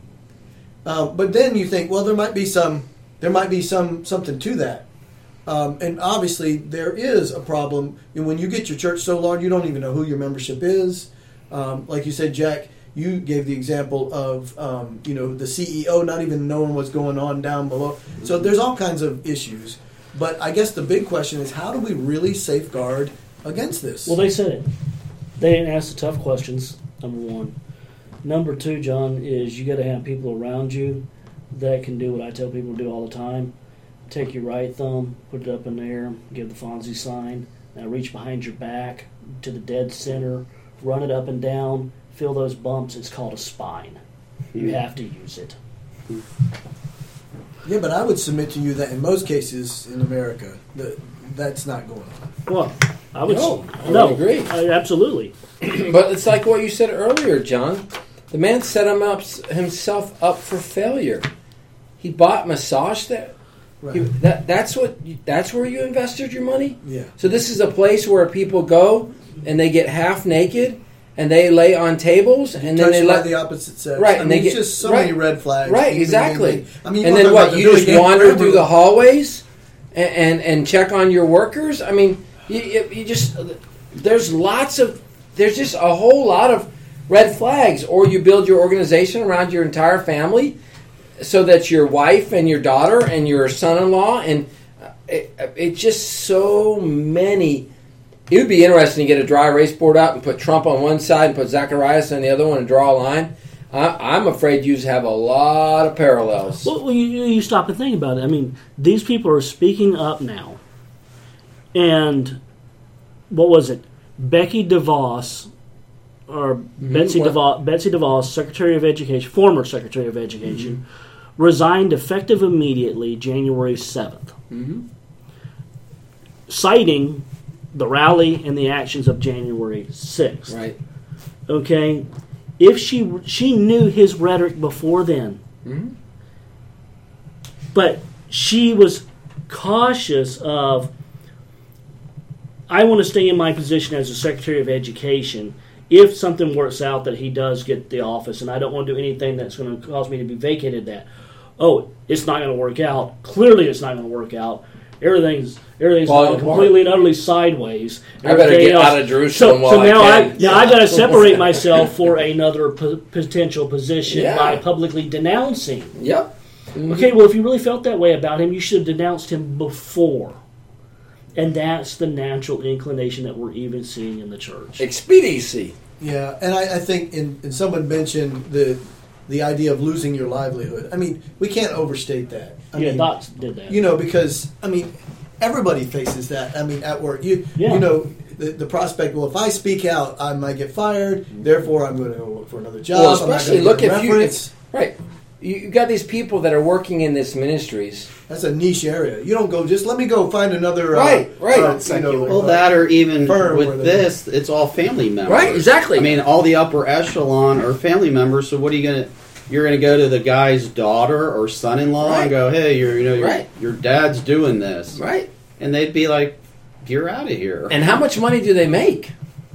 Um, but then you think, well, there might be some, there might be some something to that. Um, and obviously, there is a problem. And when you get your church so large, you don't even know who your membership is. Um, like you said, Jack, you gave the example of, um, you know, the C E O not even knowing what's going on down below. So there's all kinds of issues. But I guess the big question is, how do we really safeguard against this? Well, they said it. They didn't ask the tough questions, number one. Number two, John, is you got to have people around you that can do what I tell people to do all the time. Take your right thumb, put it up in the air, give the Fonzie sign, now reach behind your back to the dead center, run it up and down, feel those bumps. It's called a spine. You have to use it. Yeah, but I would submit to you that in most cases in America, that that's not going on. Well, I would No, s- I would no, agree. I- absolutely. But it's like what you said earlier, John. The man set him up himself up for failure. He bought massage there. Right. He, that that's what you, that's where you invested your money. Yeah. So this is a place where people go and they get half naked and they lay on tables and then Touched they by let the opposite sex. Right, I and mean, they it's get- just so right. many red flags. right Even exactly. they- I mean, and you then want what? to You do just it again wander forever. through the hallways and and, and check on your workers. I mean, you, you you just there's lots of there's just a whole lot of red flags. Or you build your organization around your entire family, so that your wife and your daughter and your son-in-law and it, it's just so many. It would be interesting to get a dry erase board out and put Trump on one side and put Zacharias on the other one and draw a line. I, I'm afraid you have a lot of parallels. Well, well, you, you stop and think about it. I mean, these people are speaking up now. And what was it? Becky DeVos, or Betsy What? DeVos, Betsy DeVos, Secretary of Education, former Secretary of Education, resigned effective immediately January seventh, Mm-hmm. citing the rally and the actions of January sixth. Right. Okay? If she she knew his rhetoric before then, Mm-hmm. but she was cautious of, I want to stay in my position as a Secretary of Education if something works out that he does get the office, and I don't want to do anything that's going to cause me to be vacated that. Oh, it's not going to work out. Clearly it's not going to work out. Everything's everything's Falling gone apart. completely and utterly sideways. I better Everything get else- out of Jerusalem So, while so I now can. I now I got to separate myself for another p- potential position Yeah. by publicly denouncing. Yep. Mhm. Okay, well, if you really felt that way about him, you should have denounced him before. And that's the natural inclination that we're even seeing in the church. Expediency. Yeah, and I, I think, in, and someone mentioned the the idea of losing your livelihood. I mean, we can't overstate that. I yeah, mean, Dots did that. you know, because I mean, everybody faces that. I mean, at work, you Yeah. you know, the, the prospect. Well, if I speak out, I might get fired. Therefore, I'm going to go look for another job. Well, I'm not especially gonna look get a if you reference. right. You you got these people that are working in this ministries. That's a niche area. You don't go just let me go find another Right, uh, right. uh, you know, Well, uh, that or even firm where with they- this, it's all family members. Right, exactly. I mean, all the upper echelon are family members. So what are you gonna? You're gonna go to the guy's daughter or son-in-law Right. and go, "Hey, you're you know your, Right. your dad's doing this," Right. and they'd be like, "You're out of here." And how much money do they make?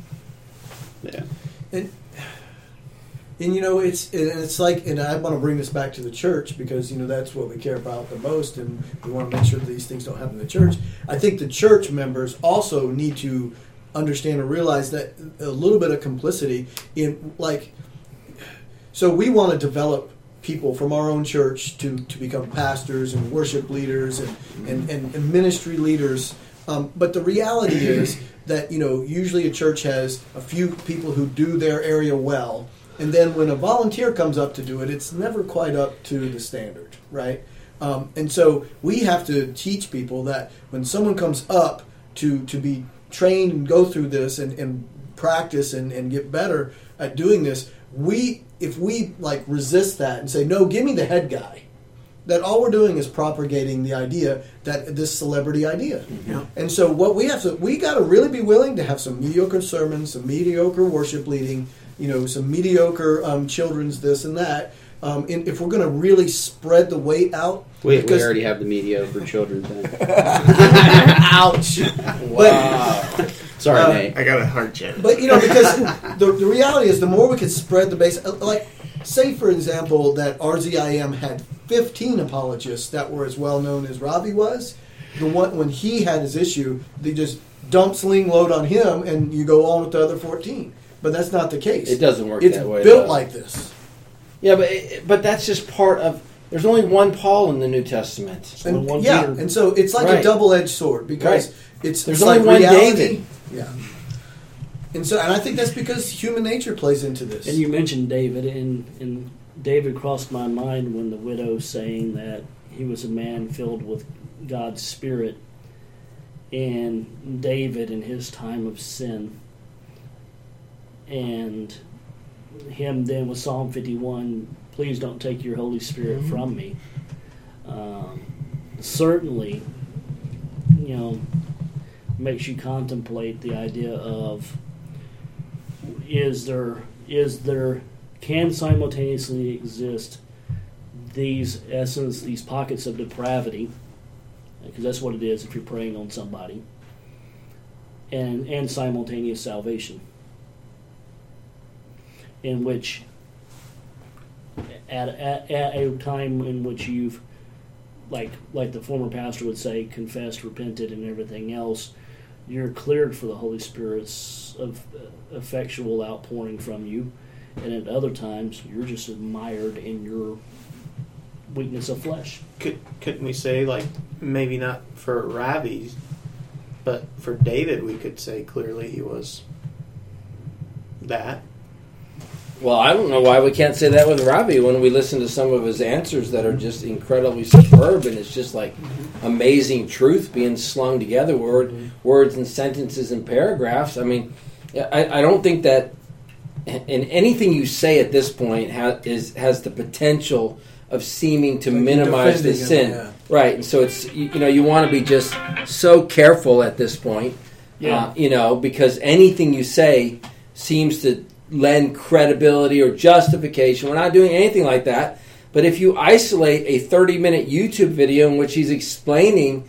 yeah. And, and you know, it's and it's like, and I want to bring this back to the church because you know that's what we care about the most, and we want to make sure that these things don't happen in the church. I think the church members also need to understand and realize that a little bit of complicity in like. So we want to develop people from our own church to, to become pastors and worship leaders and, and, and, and ministry leaders. Um, but the reality is that, you know, usually a church has a few people who do their area well. And then when a volunteer comes up to do it, it's never quite up to the standard, right? Um, and so we have to teach people that when someone comes up to, to be trained and go through this and, and practice and, and get better at doing this, we if we like resist that and say, no, give me the head guy, that all we're doing is propagating the idea that this celebrity idea. Yeah. And so what we have to, we got to really be willing to have some mediocre sermons, some mediocre worship leading, you know, some mediocre um, children's this and that. Um, and if we're going to really spread the weight out, We, we because- already have the mediocre children thing. ouch. Wow. Sorry, Uh, Nate. I got a hard jet. But you know, because the, the reality is, the more we could spread the base, like say for example that R Z I M had fifteen apologists that were as well known as Robbie was. The one when he had his issue, they just dump sling load on him, and you go on with the other fourteen. But that's not the case. It doesn't work It's that way. built though. like this. Yeah, but it, but that's just part of. There's only one Paul in the New Testament. And, one yeah, Peter. and so it's like Right. a double-edged sword because Right. it's There's it's only like one reality. David. Yeah. And so, and I think that's because human nature plays into this. And you mentioned David, and, and David crossed my mind when the widow saying that he was a man filled with God's Spirit, and David in his time of sin, and him then with Psalm fifty-one, please don't take your Holy Spirit Mm-hmm. from me. Um, certainly, you know, makes you contemplate the idea of is there is there can simultaneously exist these essence these pockets of depravity, because that's what it is if you're preying on somebody, and and simultaneous salvation, in which at, at, at a time in which you've, like like the former pastor would say, confessed, repented, and everything else, you're cleared for the Holy Spirit's of uh, effectual outpouring from you, and at other times you're just admired in your weakness of flesh. Could couldn't we say, like, maybe not for Ravi, but for David, we could say clearly he was that. Well, I don't know why we can't say that with Ravi when we listen to some of his answers that are just incredibly superb, and it's just like amazing truth being slung together, word, mm-hmm. words and sentences and paragraphs. I mean, I, I don't think that in anything you say at this point ha, is has the potential of seeming to like minimize the sin. Him, yeah. Right, and so it's, you, you know, you want to be just so careful at this point, yeah. uh, you know, because anything you say seems to lend credibility or justification. We're not doing anything like that. But if you isolate a thirty-minute YouTube video in which he's explaining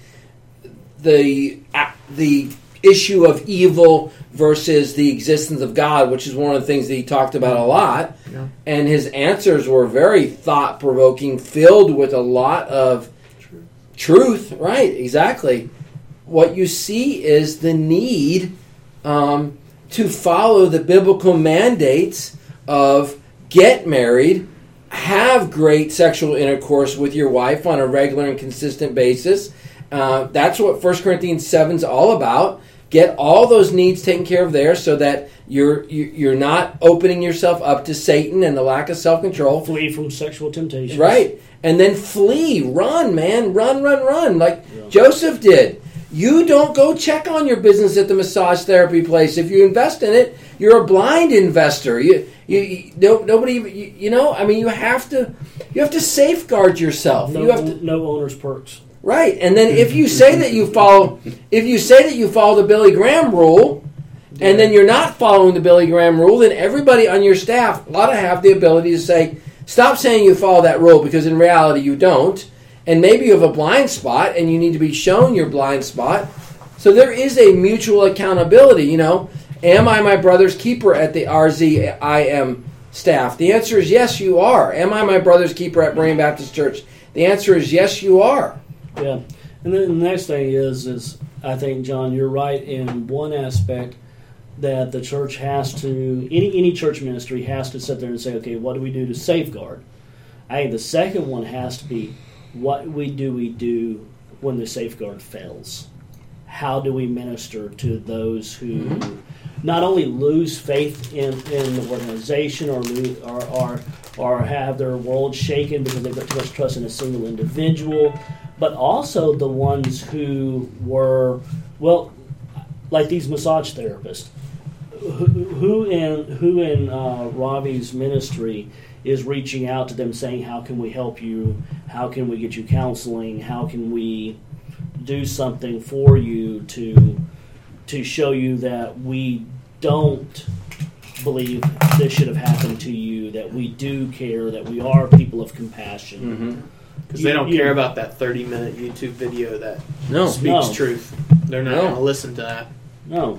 the uh, the issue of evil versus the existence of God, which is one of the things that he talked about a lot, yeah. and his answers were very thought-provoking, filled with a lot of truth. truth. Right, exactly. What you see is the need um, to follow the biblical mandates of get married, have great sexual intercourse with your wife on a regular and consistent basis. Uh, that's what First Corinthians seven is all about. Get all those needs taken care of there so that you're you're not opening yourself up to Satan and the lack of self-control. Flee from sexual temptations. Right. And then flee. Run, man. Run, run, run. Like yeah. Joseph did. You don't go check on your business at the massage therapy place. If you invest in it, you're a blind investor. You, you, you no, nobody, you, you know. I mean, you have to, you have to safeguard yourself. No, you have to, no owner's perks. Right, and then if you say that you follow, if you say that you follow the Billy Graham rule, yeah. and then you're not following the Billy Graham rule, then everybody on your staff ought to have the ability to say, stop saying you follow that rule, because in reality you don't. And maybe you have a blind spot, and you need to be shown your blind spot. So there is a mutual accountability, you know. Am I my brother's keeper at the R Z I M staff? The answer is yes, you are. Am I my brother's keeper at Berean Baptist Church? The answer is yes, you are. Yeah. And then the next thing is, is I think, John, you're right in one aspect that the church has to, any, any church ministry has to sit there and say, okay, what do we do to safeguard? I think the second one has to be, what we do we do when the safeguard fails? How do we minister to those who mm-hmm. not only lose faith in, in the organization or, lose, or, or, or have their world shaken because they've got too much trust in a single individual, but also the ones who were, well, like these massage therapists, who, who in, who in uh, Ravi's ministry is reaching out to them saying, how can we help you? How can we get you counseling? How can we do something for you to to show you that we don't believe this should have happened to you, that we do care, that we are people of compassion. Because mm-hmm. they don't you, care about that thirty-minute YouTube video that no, speaks no. truth. They're not No. going to listen to that. No.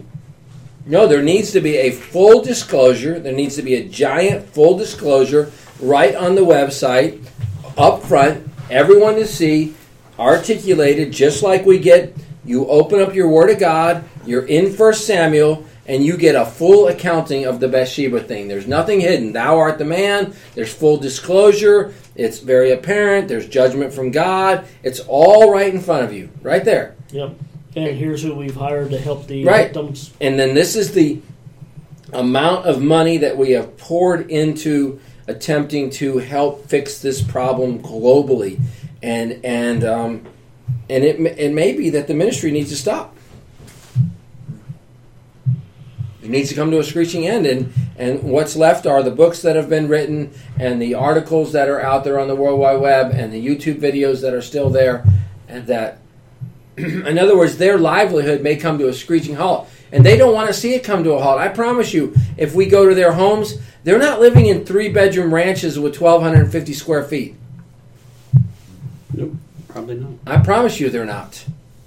No, there needs to be a full disclosure. There needs to be a giant full disclosure right on the website, up front, everyone to see, articulated, just like we get. You open up your Word of God, you're in First Samuel, and you get a full accounting of the Bathsheba thing. There's nothing hidden. Thou art the man. There's full disclosure. It's very apparent. There's judgment from God. It's all right in front of you, right there. Yep. And here's who we've hired to help the right. victims. And then this is the amount of money that we have poured into attempting to help fix this problem globally. And and um, and it it may be that the ministry needs to stop. It needs to come to a screeching end, and, and what's left are the books that have been written and the articles that are out there on the World Wide Web and the YouTube videos that are still there, and that In other words, their livelihood may come to a screeching halt. And they don't want to see it come to a halt. I promise you, if we go to their homes, they're not living in three-bedroom ranches with twelve fifty square feet. Nope, probably not. I promise you they're not.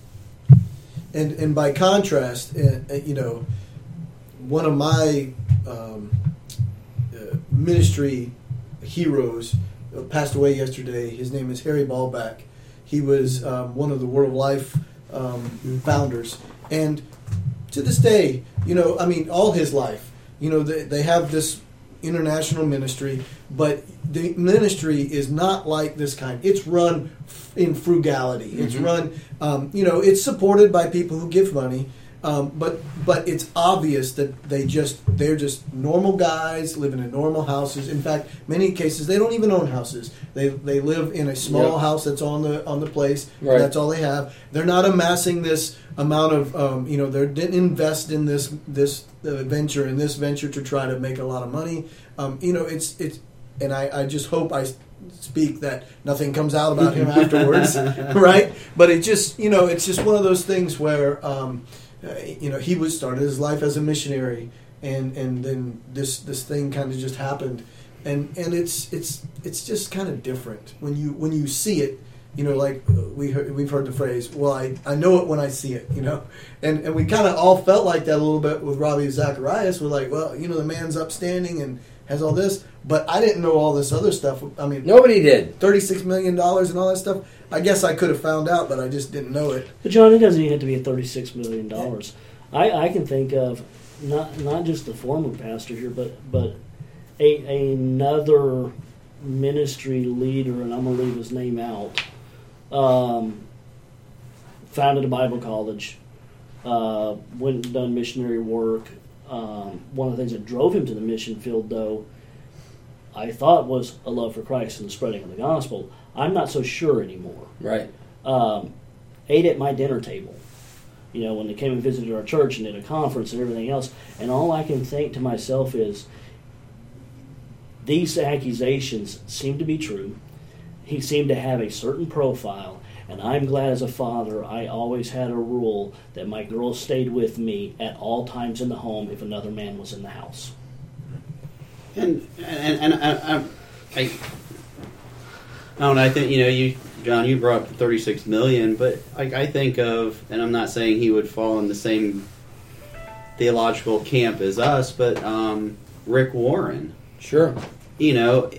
And and by contrast, uh, you know, one of my um, uh, ministry heroes uh, passed away yesterday. His name is Harry Ballback. He was um, one of the Word of Life um, founders. And to this day, you know, I mean, all his life, you know, they, they have this international ministry, but the ministry is not like this kind. It's run f- in frugality. Mm-hmm. It's run, um, you know, it's supported by people who give money, um, but but it's obvious that they just they're just normal guys living in normal houses. In fact, many cases they don't even own houses. They they live in a small yep. house that's on the on the place. Right. That's all they have. They're not amassing this amount of um, you know they didn't invest in this this uh, venture in this venture to try to make a lot of money. Um, you know it's it's and I, I just hope I speak that nothing comes out about him afterwards, right? But it just you know it's just one of those things where um, uh, you know he was started his life as a missionary and and then this this thing kind of just happened and and it's it's it's just kind of different when you when you see it. You know, like we heard, we've heard the phrase, well, I, I know it when I see it, you know. And and we kind of all felt like that a little bit with Ravi Zacharias. We're like, well, you know, the man's upstanding and has all this. But I didn't know all this other stuff. I mean, nobody did. thirty-six million dollars and all that stuff. I guess I could have found out, but I just didn't know it. But, John, it doesn't even have to be a thirty-six million dollars. I, I can think of not not just the former pastor here, but, but a, another ministry leader, and I'm going to leave his name out, Um, founded a Bible college, uh, went and done missionary work. Um, one of the things that drove him to the mission field, though, I thought was a love for Christ and the spreading of the gospel. I'm not so sure anymore. Right. Um, ate at my dinner table, you know, when they came and visited our church and did a conference and everything else. And all I can think to myself is, these accusations seem to be true. He seemed to have a certain profile, and I'm glad as a father I always had a rule that my girls stayed with me at all times in the home if another man was in the house. And and and I, I, I, I don't know. I think you know you, John. You brought up the thirty-six million, but I, I think of, and I'm not saying he would fall in the same theological camp as us, but um, Rick Warren. Sure. You know.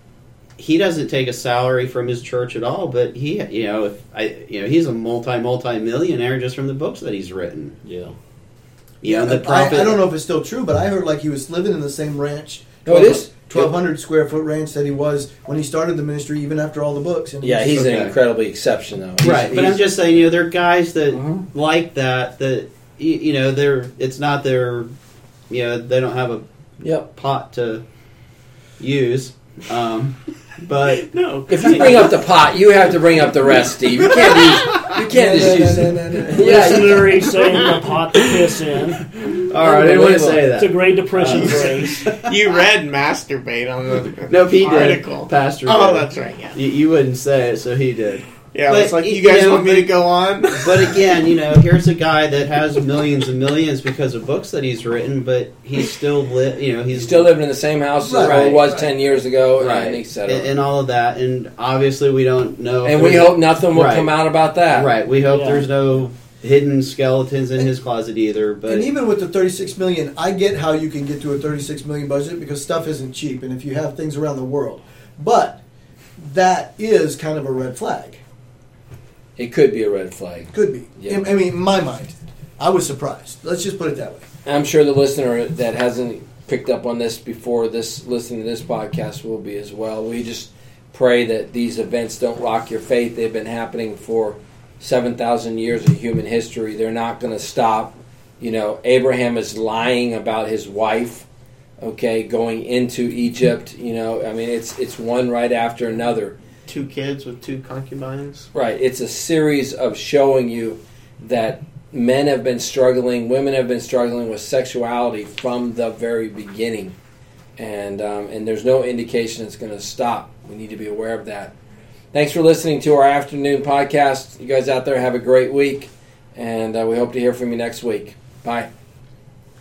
He doesn't take a salary from his church at all, but he, you know, if I, you know, he's a multi multi millionaire just from the books that he's written. Yeah, you know, the I, prophet. I don't know if it's still true, but I heard like he was living in the same ranch. Oh, it is twelve hundred square foot ranch that he was when he started the ministry, even after all the books. And yeah, he's okay. an incredibly exception, though. He's, right, but he's, I'm just saying, you know, there are guys that uh-huh. like that. That you, you know, they're it's not their, you know, they don't have a yep. pot to use. Um, But no, if you bring up the pot, you have to bring up the rest, Steve. You can't use. You can't just use. No, no, no, no, no. Yeah, Listener saying the pot to piss in. all right, I didn't want to say that. It's a Great Depression phrase. You read masturbate on the No, he article. did. Pastor. Oh, did. that's right. Yeah, You, you wouldn't say it, so he did. yeah. But, It's like you you guys know, want me to go on. But again, you know, here's a guy that has millions and millions because of books that he's written, but he's still li- you know, he's He's still living in the same house Right, as he was right. ten years ago, right, and et cetera. and, and all of that, and obviously we don't know. if And we there's- hope nothing will Right. come out about that. Right, we hope Yeah. there's no hidden skeletons in his closet either. But And even with the thirty-six million, I get how you can get to a thirty-six million budget because stuff isn't cheap, and if you have things around the world, but that is kind of a red flag. It could be a red flag. Could be. Yeah. I mean, in my mind, I was surprised. Let's just put it that way. I'm sure the listener that hasn't picked up on this before this listening to this podcast will be as well. We just pray that these events don't rock your faith. They've been happening for seven thousand years of human history. They're not going to stop. You know, Abraham is lying about his wife, okay, going into Egypt. You know, I mean, it's it's one right after another. Two kids with two concubines. Right. It's a series of showing you that men have been struggling, women have been struggling with sexuality from the very beginning. And um, and there's no indication it's going to stop. We need to be aware of that. Thanks for listening to our afternoon podcast. You guys out there have a great week, and uh, we hope to hear from you next week. Bye.